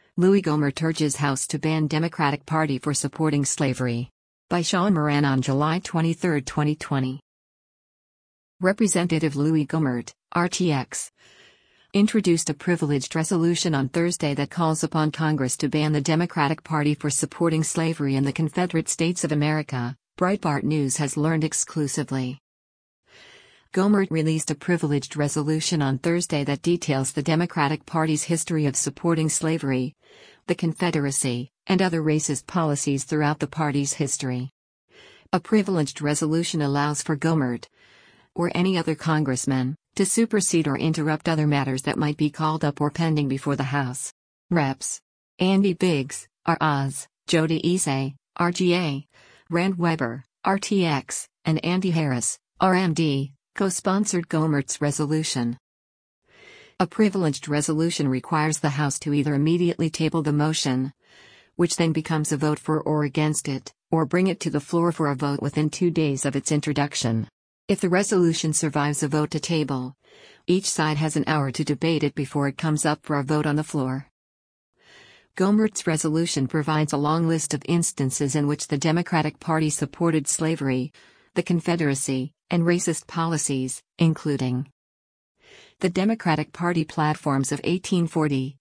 Louis Gohmert urges House to ban Democratic Party for supporting slavery. By Sean Moran on July 23, 2020. Representative Louis Gohmert, RTX, introduced a privileged resolution on Thursday that calls upon Congress to ban the Democratic Party for supporting slavery in the Confederate States of America, Breitbart News has learned exclusively. Gohmert released a privileged resolution on Thursday that details the Democratic Party's history of supporting slavery, the Confederacy, and other racist policies throughout the party's history. A privileged resolution allows for Gohmert, or any other congressman, to supersede or interrupt other matters that might be called up or pending before the House. Reps. Andy Biggs, R.Oz., Jody Isay, RGA, Rand Weber, RTX, and Andy Harris, RMD, co-sponsored Gohmert's resolution. A privileged resolution requires the House to either immediately table the motion, which then becomes a vote for or against it, or bring it to the floor for a vote within 2 days of its introduction. If the resolution survives a vote to table, each side has an hour to debate it before it comes up for a vote on the floor. Gohmert's resolution provides a long list of instances in which the Democratic Party supported slavery, the Confederacy, and racist policies, including the Democratic Party platforms of 1840,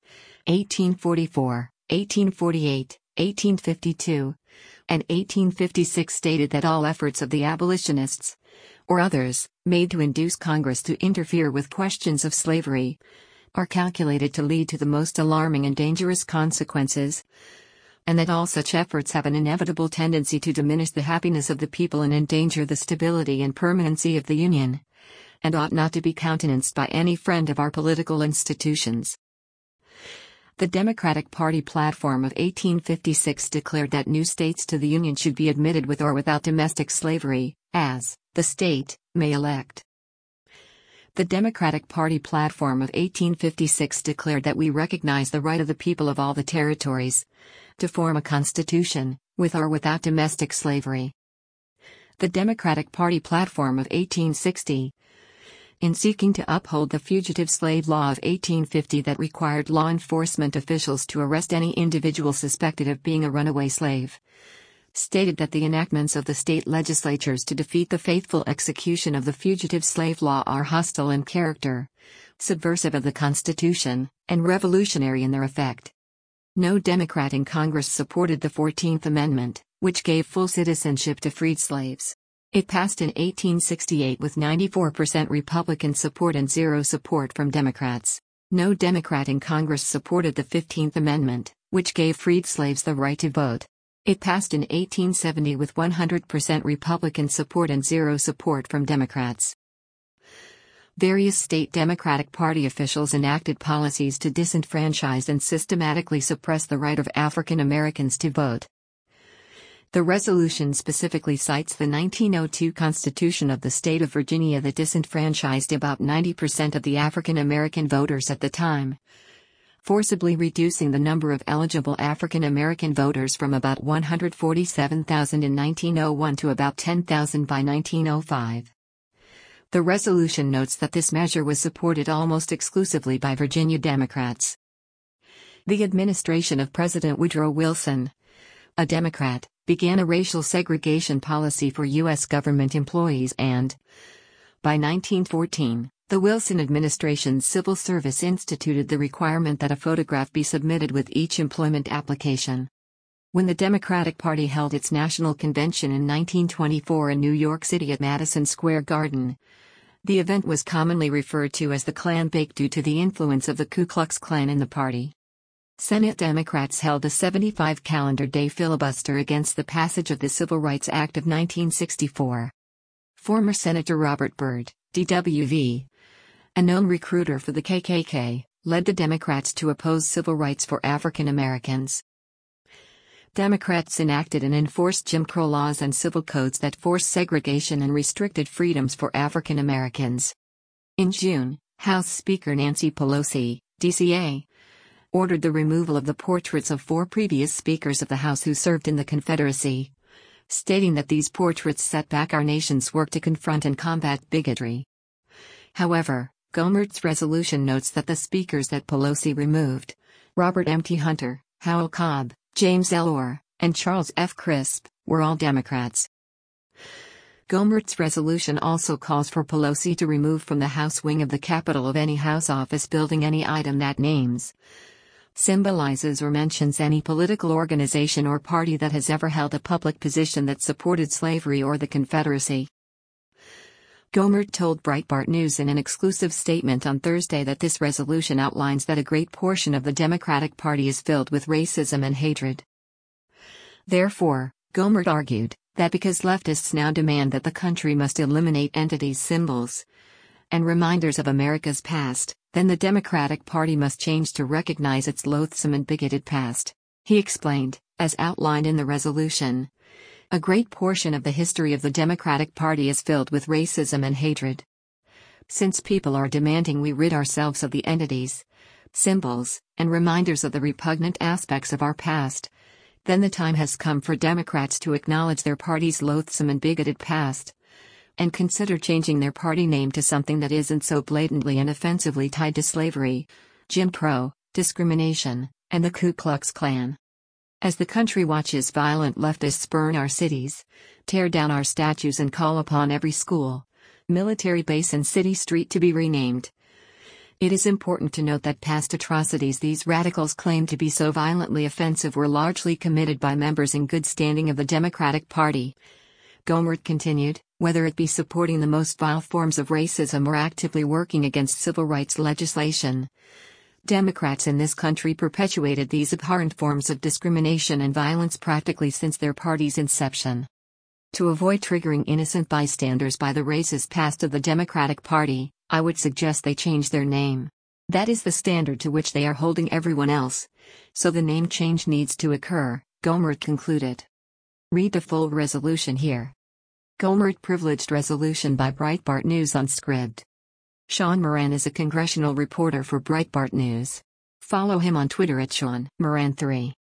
1844, 1848, 1852, and 1856 stated that all efforts of the abolitionists, or others, made to induce Congress to interfere with questions of slavery, are calculated to lead to the most alarming and dangerous consequences, and that all such efforts have an inevitable tendency to diminish the happiness of the people and endanger the stability and permanency of the Union, and ought not to be countenanced by any friend of our political institutions. The Democratic Party platform of 1856 declared that new states to the Union should be admitted with or without domestic slavery, as the state may elect. The Democratic Party platform of 1856 declared that we recognize the right of the people of all the territories to form a constitution, with or without domestic slavery. The Democratic Party platform of 1860, in seeking to uphold the Fugitive Slave Law of 1850 that required law enforcement officials to arrest any individual suspected of being a runaway slave, stated that the enactments of the state legislatures to defeat the faithful execution of the Fugitive Slave Law are hostile in character, subversive of the Constitution, and revolutionary in their effect. No Democrat in Congress supported the 14th Amendment, which gave full citizenship to freed slaves. It passed in 1868 with 94% Republican support and 0 support from Democrats. No Democrat in Congress supported the 15th Amendment, which gave freed slaves the right to vote. It passed in 1870 with 100% Republican support and 0 support from Democrats. Various state Democratic Party officials enacted policies to disenfranchise and systematically suppress the right of African Americans to vote. The resolution specifically cites the 1902 Constitution of the state of Virginia that disenfranchised about 90% of the African American voters at the time, forcibly reducing the number of eligible African American voters from about 147,000 in 1901 to about 10,000 by 1905. The resolution notes that this measure was supported almost exclusively by Virginia Democrats. The administration of President Woodrow Wilson, a Democrat, began a racial segregation policy for U.S. government employees and, by 1914, the Wilson administration's civil service instituted the requirement that a photograph be submitted with each employment application. When the Democratic Party held its national convention in 1924 in New York City at Madison Square Garden, the event was commonly referred to as the Klan Bake due to the influence of the Ku Klux Klan in the party. Senate Democrats held a 75 calendar day filibuster against the passage of the Civil Rights Act of 1964. Former Senator Robert Byrd, DWV, a known recruiter for the KKK, led the Democrats to oppose civil rights for African Americans. Democrats enacted and enforced Jim Crow laws and civil codes that forced segregation and restricted freedoms for African Americans. In June, House Speaker Nancy Pelosi, DCA, ordered the removal of the portraits of 4 previous speakers of the House who served in the Confederacy, stating that these portraits set back our nation's work to confront and combat bigotry. However, Gohmert's resolution notes that the speakers that Pelosi removed Robert M. T. Hunter, Howell Cobb, James L. Orr, and Charles F. Crisp were all Democrats. Gohmert's resolution also calls for Pelosi to remove from the House wing of the Capitol of any House office building any item that names, symbolizes or mentions any political organization or party that has ever held a public position that supported slavery or the Confederacy. Gohmert told Breitbart News in an exclusive statement on Thursday that this resolution outlines that a great portion of the Democratic Party is filled with racism and hatred. Therefore, Gohmert argued that because leftists now demand that the country must eliminate entities' symbols and reminders of America's past, then the Democratic Party must change to recognize its loathsome and bigoted past. He explained, as outlined in the resolution, a great portion of the history of the Democratic Party is filled with racism and hatred. Since people are demanding we rid ourselves of the entities, symbols, and reminders of the repugnant aspects of our past, then the time has come for Democrats to acknowledge their party's loathsome and bigoted past, and consider changing their party name to something that isn't so blatantly and offensively tied to slavery, Jim Crow, discrimination, and the Ku Klux Klan. As the country watches violent leftists burn our cities, tear down our statues and call upon every school, military base and city street to be renamed, it is important to note that past atrocities these radicals claim to be so violently offensive were largely committed by members in good standing of the Democratic Party. Gohmert continued, whether it be supporting the most vile forms of racism or actively working against civil rights legislation, Democrats in this country perpetuated these abhorrent forms of discrimination and violence practically since their party's inception. To avoid triggering innocent bystanders by the racist past of the Democratic Party, I would suggest they change their name. That is the standard to which they are holding everyone else, so the name change needs to occur, Gohmert concluded. Read the full resolution here. Gohmert Privileged Resolution by Breitbart News on Scribd. Sean Moran is a congressional reporter for Breitbart News. Follow him on Twitter at Sean Moran3.